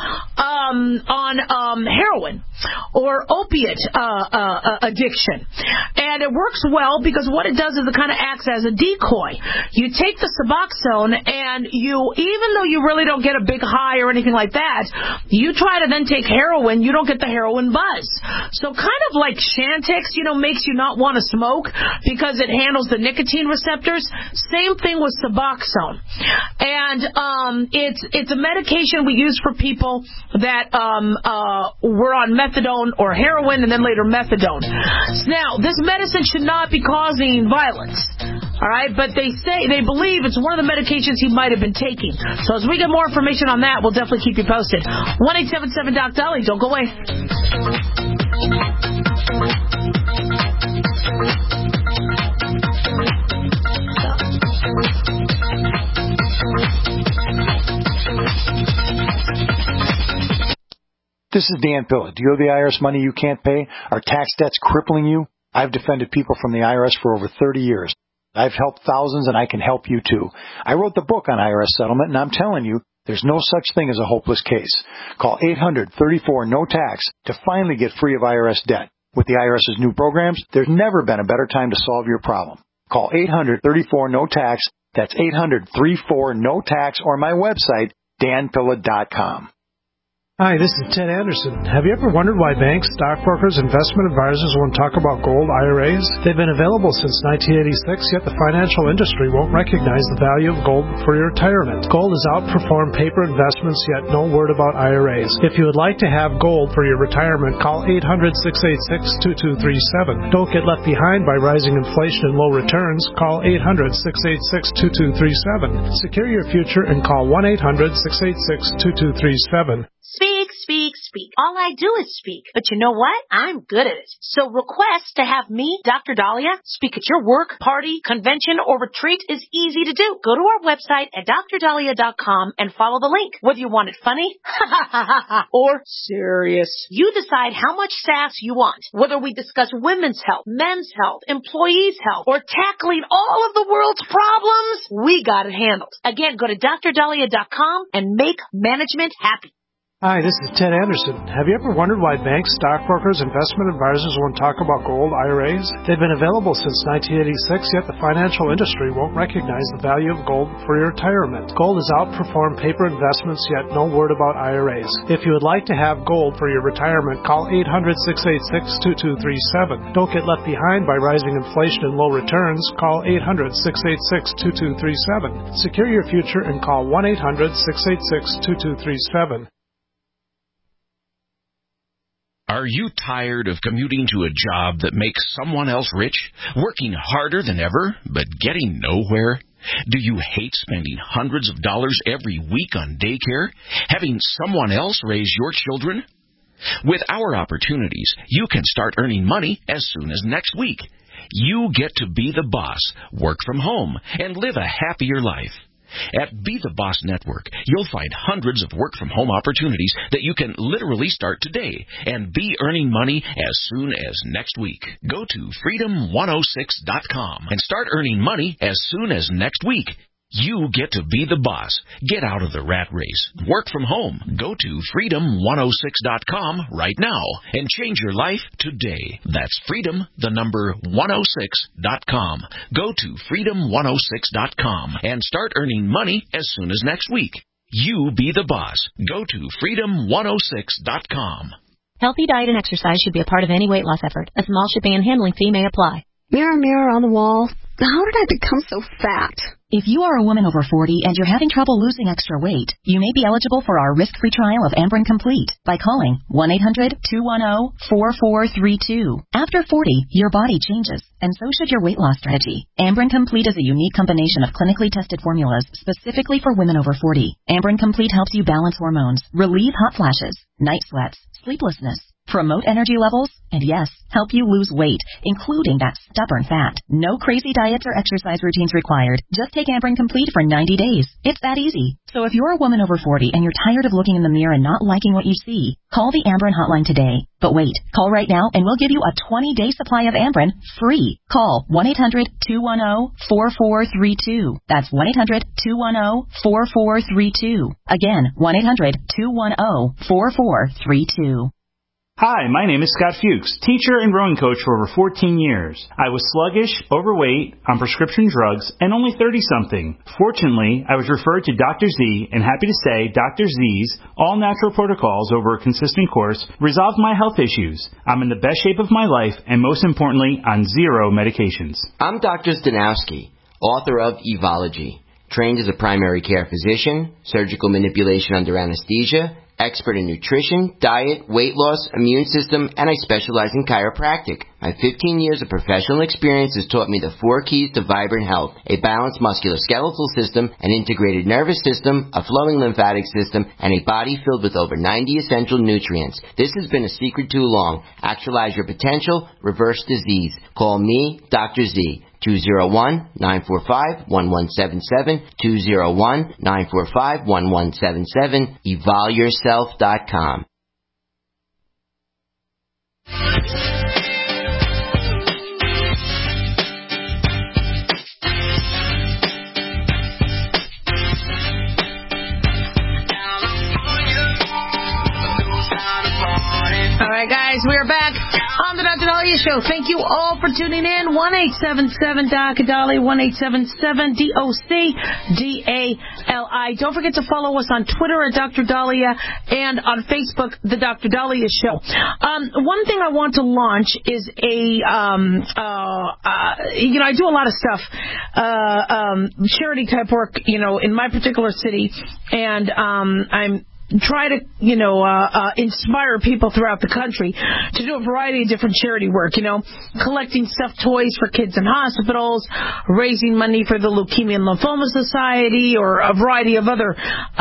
on heroin or opiate addiction. And it works well because what it does is it kind of acts as a decoy. You take the Suboxone and even though you really don't get a big high or anything like that, you try to then take heroin, you don't get the heroin buzz. So kind of like Chantix, makes you not want to smoke because it handles the nicotine receptors. Same thing with Suboxone. And it's a medication we use for people that were on methadone or heroin and then later methadone. Now, this medicine should not be causing violence. All right, but they believe it's one of the medications he might have been taking. So as we get more information on that, we'll definitely keep you posted. 1-877-DOC-DOLLY. Don't go away. This is Dan Pilla. Do you owe the IRS money you can't pay? Are tax debts crippling you? I've defended people from the IRS for over 30 years. I've helped thousands, and I can help you too. I wrote the book on IRS settlement, and I'm telling you, there's no such thing as a hopeless case. Call 800-34-NO-TAX to finally get free of IRS debt. With the IRS's new programs, there's never been a better time to solve your problem. Call 800-34-NO-TAX. That's 800-34-NO-TAX, or my website, danpilla.com. Hi, this is Ted Anderson. Have you ever wondered why banks, stockbrokers, investment advisors won't talk about gold IRAs? They've been available since 1986, yet the financial industry won't recognize the value of gold for your retirement. Gold has outperformed paper investments, yet no word about IRAs. If you would like to have gold for your retirement, call 800-686-2237. Don't get left behind by rising inflation and low returns. Call 800-686-2237. Secure your future and call 1-800-686-2237. Speak, speak, speak. All I do is speak. But you know what? I'm good at it. So request to have me, Dr. Dahlia, speak at your work, party, convention, or retreat is easy to do. Go to our website at drdahlia.com and follow the link. Whether you want it funny, or serious, you decide how much sass you want. Whether we discuss women's health, men's health, employees' health, or tackling all of the world's problems, we got it handled. Again, go to drdahlia.com and make management happy. Hi, this is Ted Anderson. Have you ever wondered why banks, stockbrokers, investment advisors won't talk about gold IRAs? They've been available since 1986, yet the financial industry won't recognize the value of gold for your retirement. Gold has outperformed paper investments, yet no word about IRAs. If you would like to have gold for your retirement, call 800-686-2237. Don't get left behind by rising inflation and low returns. Call 800-686-2237. Secure your future and call 1-800-686-2237. Are you tired of commuting to a job that makes someone else rich, working harder than ever, but getting nowhere? Do you hate spending hundreds of dollars every week on daycare, having someone else raise your children? With our opportunities, you can start earning money as soon as next week. You get to be the boss, work from home, and live a happier life. At Be the Boss Network, you'll find hundreds of work-from-home opportunities that you can literally start today and be earning money as soon as next week. Go to freedom106.com and start earning money as soon as next week. You get to be the boss. Get out of the rat race. Work from home. Go to freedom106.com right now and change your life today. That's freedom106.com. Go to freedom106.com and start earning money as soon as next week. You be the boss. Go to freedom106.com. Healthy diet and exercise should be a part of any weight loss effort. A small shipping and handling fee may apply. Mirror, mirror on the wall, how did I become so fat? If you are a woman over 40 and you're having trouble losing extra weight, you may be eligible for our risk-free trial of Ambren Complete by calling 1-800-210-4432. After 40, your body changes, and so should your weight loss strategy. Ambren Complete is a unique combination of clinically tested formulas specifically for women over 40. Ambren Complete helps you balance hormones, relieve hot flashes, night sweats, sleeplessness, promote energy levels, and yes, help you lose weight, including that stubborn fat. No crazy diets or exercise routines required. Just take Ambren Complete for 90 days. It's that easy. So if you're a woman over 40 and you're tired of looking in the mirror and not liking what you see, call the Ambren hotline today. But wait, call right now and we'll give you a 20-day supply of Ambren free. Call 1-800-210-4432. That's 1-800-210-4432. Again, 1-800-210-4432. Hi, my name is Scott Fuchs, teacher and rowing coach for over 14 years. I was sluggish, overweight, on prescription drugs, and only 30-something. Fortunately, I was referred to Dr. Z, and happy to say Dr. Z's all-natural protocols over a consistent course resolved my health issues. I'm in the best shape of my life, and most importantly, on 0 medications. I'm Dr. Stanowski, author of Evology, trained as a primary care physician, surgical manipulation under anesthesia, expert in nutrition, diet, weight loss, immune system, and I specialize in chiropractic. My 15 years of professional experience has taught me the 4 keys to vibrant health: a balanced musculoskeletal system, an integrated nervous system, a flowing lymphatic system, and a body filled with over 90 essential nutrients. This has been a secret too long. Actualize your potential, reverse disease. Call me, Dr. Z. 201-945-1177, 201-945-1177, evolyourself.com. All right, guys, we are back on the Dr. Dahlia show. Thank you all for tuning in. 1-877-DOC-DOLLY, 1-877-DOCDALI. Don't forget to follow us on Twitter at Dr. Dahlia and on Facebook, The Dr. Dahlia Show. One thing I want to launch is I do a lot of stuff, charity type work, in my particular city, and I'm try to, inspire people throughout the country to do a variety of different charity work, collecting stuffed toys for kids in hospitals, raising money for the Leukemia and Lymphoma Society, or a variety of other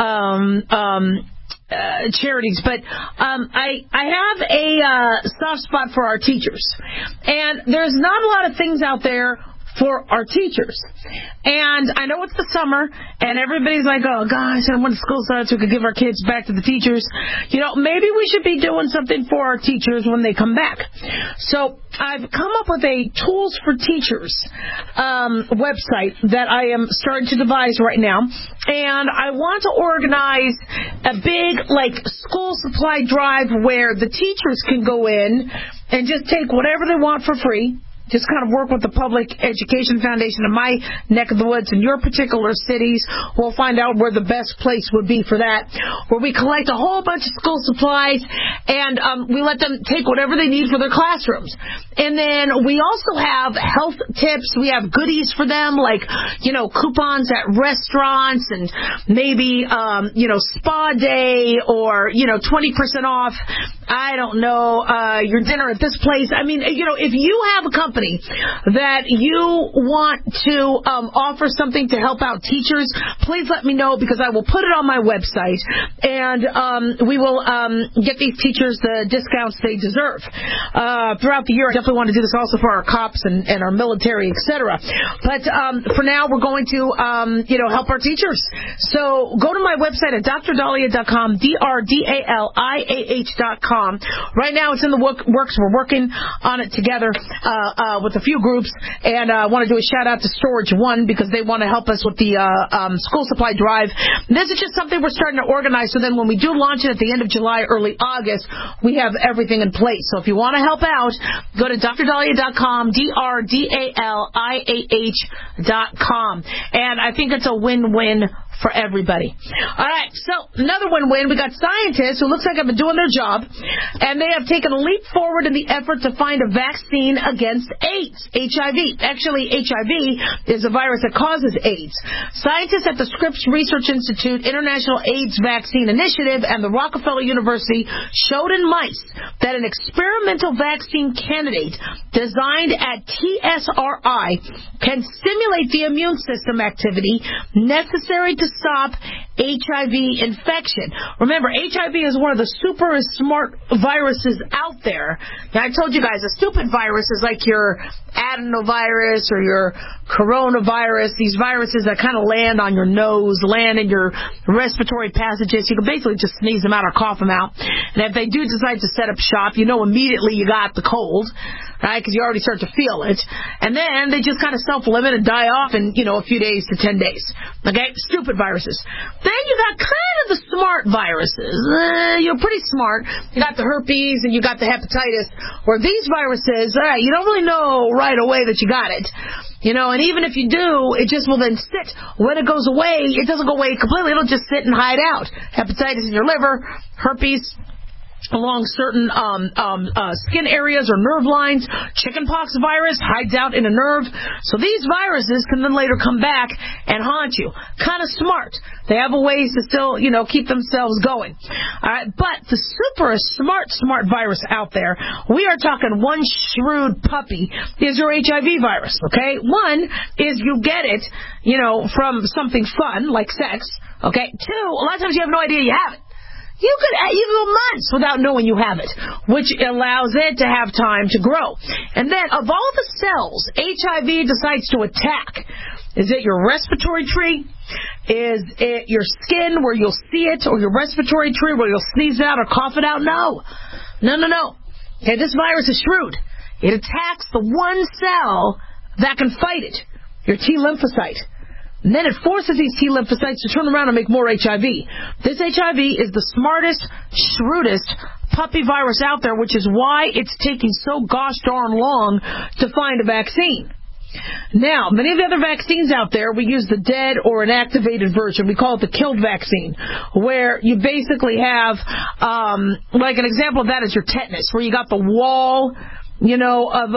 charities. But I have a soft spot for our teachers. And there's not a lot of things out there for our teachers. And I know it's the summer, and everybody's like, oh, gosh, when school starts, we could give our kids back to the teachers. Maybe we should be doing something for our teachers when they come back. So I've come up with a Tools for Teachers website that I am starting to devise right now. And I want to organize a big, school supply drive where the teachers can go in and just take whatever they want for free. Just kind of work with the Public Education Foundation in my neck of the woods in your particular cities. We'll find out where the best place would be for that, where we collect a whole bunch of school supplies and we let them take whatever they need for their classrooms. And then we also have health tips. We have goodies for them, like, coupons at restaurants and maybe, spa day or, 20% off, I don't know, your dinner at this place. I mean, if you have a company that you want to offer something to help out teachers, please let me know, because I will put it on my website, and we will get these teachers the discounts they deserve throughout the year. I definitely want to do this also for our cops and our military, etc. But for now, we're going to help our teachers. So go to my website at drdahlia.com, DRDALIAH.com. Right now, it's in the works. We're working on it together with a few groups, and I want to do a shout out to Storage One, because they want to help us with the school supply drive. This is just something we're starting to organize, so then when we do launch it at the end of July, early August, we have everything in place. So if you want to help out, go to drdahlia.com, DRDALIAH.com, and I think it's a win-win for everybody. All right, so another win-win. We got scientists who looks like have been doing their job, and they have taken a leap forward in the effort to find a vaccine against AIDS, HIV. Actually, HIV is a virus that causes AIDS. Scientists at the Scripps Research Institute, International AIDS Vaccine Initiative, and the Rockefeller University showed in mice that an experimental vaccine candidate designed at TSRI can stimulate the immune system activity necessary to stop HIV infection. Remember, HIV is one of the super smart viruses out there. Now, I told you guys, a stupid virus is like your adenovirus or your coronavirus, these viruses that kind of land on your nose, land in your respiratory passages. You can basically just sneeze them out or cough them out. And if they do decide to set up shop, you know immediately you got the cold, right? Because you already start to feel it. And then they just kind of self-limit and die off in, a few days to 10 days. Okay? Stupid viruses. Then you got kind of the smart viruses. You're pretty smart. You got the herpes and you got the hepatitis. Where these viruses, you don't really know right away that you got it. And even if you do, it just will then sit. When it goes away, it doesn't go away completely. It'll just sit and hide out. Hepatitis in your liver, herpes along certain skin areas or nerve lines. Chickenpox virus hides out in a nerve. So these viruses can then later come back and haunt you. Kind of smart. They have a ways to still, keep themselves going. All right, but the super smart virus out there, we are talking one shrewd puppy, is your HIV virus, okay? One is you get it, from something fun, like sex, okay? Two, a lot of times you have no idea you have it. You could go months without knowing you have it, which allows it to have time to grow. And then, of all the cells HIV decides to attack, is it your respiratory tree? Is it your skin where you'll see it, or your respiratory tree where you'll sneeze it out or cough it out? No. Okay, this virus is shrewd. It attacks the one cell that can fight it, your T lymphocyte. And then it forces these T lymphocytes to turn around and make more HIV. This HIV is the smartest, shrewdest puppy virus out there, which is why it's taking so gosh darn long to find a vaccine. Now, many of the other vaccines out there, we use the dead or inactivated version. We call it the killed vaccine, where you basically have, like an example of that is your tetanus, where you got the wall, you know, the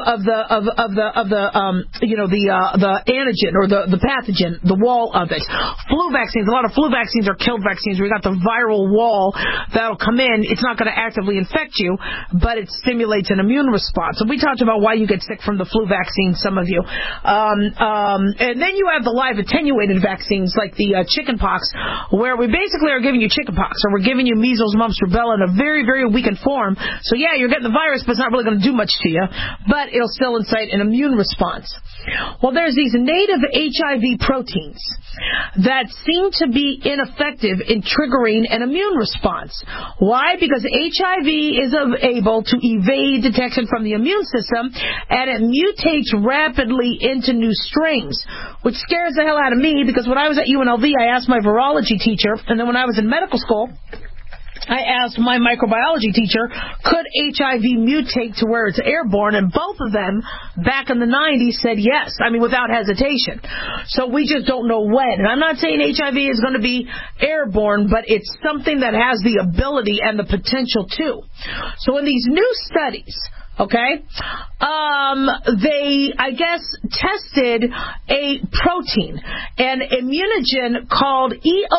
antigen or the pathogen, the wall of it. Flu vaccines, a lot of flu vaccines are killed vaccines. We got the viral wall that'll come in. It's not going to actively infect you, but it stimulates an immune response. And we talked about why you get sick from the flu vaccine, some of you. And then you have the live attenuated vaccines like the chicken pox, where we basically are giving you chicken pox, or we're giving you measles, mumps, rubella in a very, very weakened form. So yeah, you're getting the virus, but it's not really going to do much to you, but it'll still incite an immune response. Well, there's these native HIV proteins that seem to be ineffective in triggering an immune response. Why? Because HIV is able to evade detection from the immune system, and it mutates rapidly into new strains, which scares the hell out of me, because when I was at UNLV, I asked my virology teacher, and then when I was in medical school, I asked my microbiology teacher, could HIV mutate to where it's airborne? And both of them, back in the 90s, said yes. I mean, without hesitation. So we just don't know when. And I'm not saying HIV is going to be airborne, but it's something that has the ability and the potential to. So in these new studies, okay, they, I guess, tested a protein, an immunogen called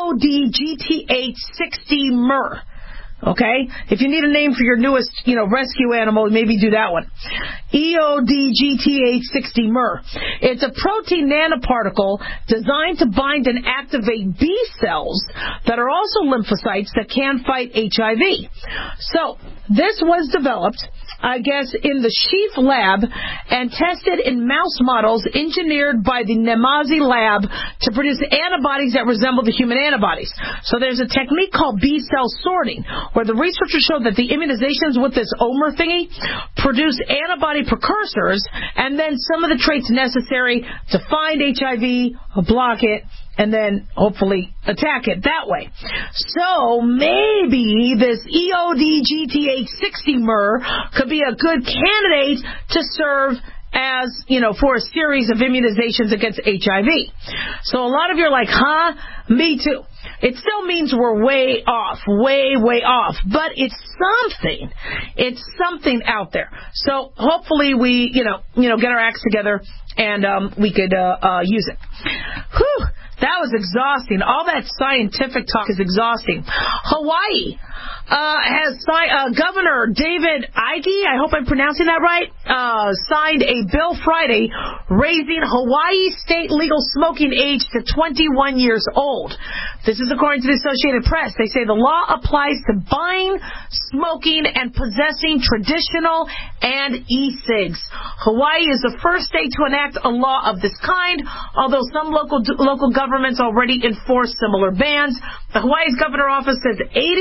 EOD-GTH60-MER. Okay? If you need a name for your newest, rescue animal, maybe do that one. EOD-GTH60-MER. It's a protein nanoparticle designed to bind and activate B cells that are also lymphocytes that can fight HIV. So, this was developed, I guess, in the Sheaf lab and tested in mouse models engineered by the Nemazi lab to produce antibodies that resemble the human antibodies. So there's a technique called B-cell sorting, where the researchers showed that the immunizations with this OMER thingy produce antibody precursors and then some of the traits necessary to find HIV, block it, and then hopefully attack it that way. So maybe this EOD-GTH60-MER could be a good candidate to serve as, for a series of immunizations against HIV. So a lot of you are like, huh? Me too. It still means we're way off, way, way off, but it's something. It's something out there. So hopefully we, get our acts together and we could use it. Whew. That was exhausting. All that scientific talk is exhausting. Hawaii has Governor David Ige, I hope I'm pronouncing that right, signed a bill Friday raising Hawaii state legal smoking age to 21 years old. This is according to the Associated Press. They say the law applies to buying, smoking, and possessing traditional and e-cigs. Hawaii is the first state to enact a law of this kind, although some local governments already enforce similar bans. The Hawaii's governor office says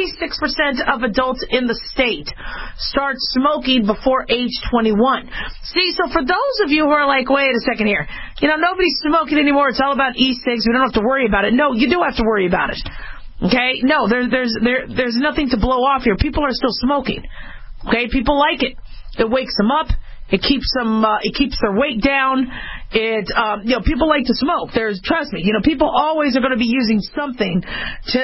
86% of adults in the state start smoking before age 21. See, so for those of you who are like, wait a second here, nobody's smoking anymore, it's all about e-cigs, we don't have to worry about it. No, you do have to worry about it. Okay? No, there's nothing to blow off here. People are still smoking. Okay? People like it. It wakes them up. It keeps them. It keeps their weight down. People like to smoke. Trust me. People always are going to be using something to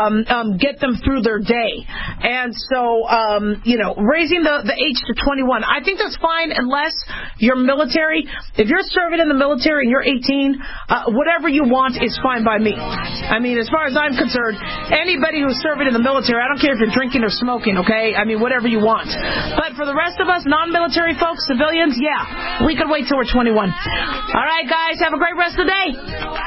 get them through their day. And so, raising the age to 21, I think that's fine unless you're military. If you're serving in the military and you're 18, whatever you want is fine by me. I mean, as far as I'm concerned, anybody who's serving in the military, I don't care if you're drinking or smoking. Okay, I mean, whatever you want. But for the rest of us, non-military folks, civilians, yeah, we could wait till we're 21. All right, guys, have a great rest of the day.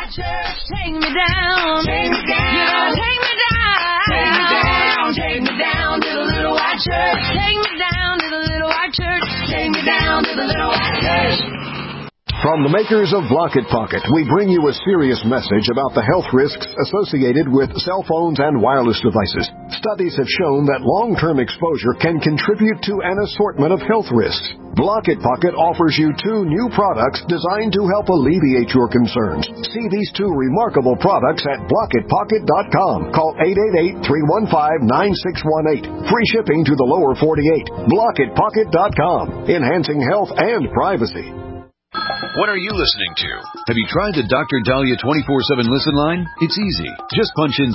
Take me down, take me down, take me down, take me down, take me down to the little white church. Take me down to the little white church. Take me down to the little white church. From the makers of Block It Pocket, we bring you a serious message about the health risks associated with cell phones and wireless devices. Studies have shown that long-term exposure can contribute to an assortment of health risks. Block It Pocket offers you 2 new products designed to help alleviate your concerns. See these 2 remarkable products at blockitpocket.com. Call 888-315-9618. Free shipping to the lower 48. Blockitpocket.com. Enhancing health and privacy. What are you listening to? Have you tried the Dr. Dahlia 24/7 listen line? It's easy. Just punch in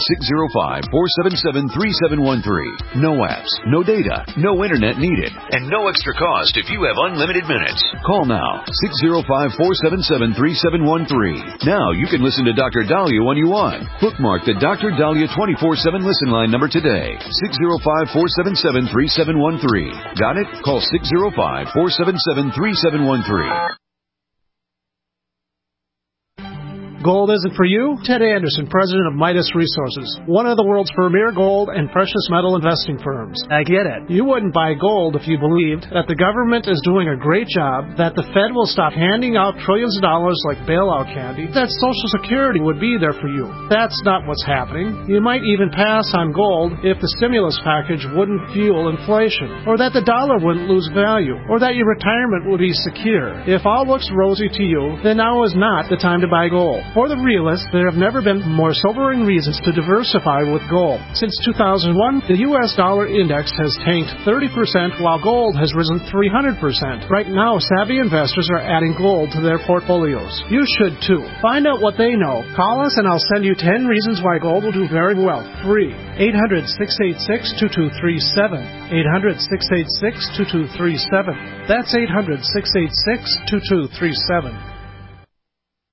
605-477-3713. No apps, no data, no internet needed, and no extra cost if you have unlimited minutes. Call now, 605-477-3713. Now you can listen to Dr. Dahlia when you want. Bookmark the Dr. Dahlia 24/7 listen line number today, 605-477-3713. Got it? Call 605-477-3713. Gold isn't for you? Ted Anderson, president of Midas Resources, one of the world's premier gold and precious metal investing firms. I get it. You wouldn't buy gold if you believed that the government is doing a great job, that the Fed will stop handing out trillions of dollars like bailout candy, that Social Security would be there for you. That's not what's happening. You might even pass on gold if the stimulus package wouldn't fuel inflation, or that the dollar wouldn't lose value, or that your retirement would be secure. If all looks rosy to you, then now is not the time to buy gold. For the realists, there have never been more sobering reasons to diversify with gold. Since 2001, the U.S. dollar index has tanked 30%, while gold has risen 300%. Right now, savvy investors are adding gold to their portfolios. You should too. Find out what they know. Call us and I'll send you 10 reasons why gold will do very well. Free. 800-686-2237. 800-686-2237. That's 800-686-2237.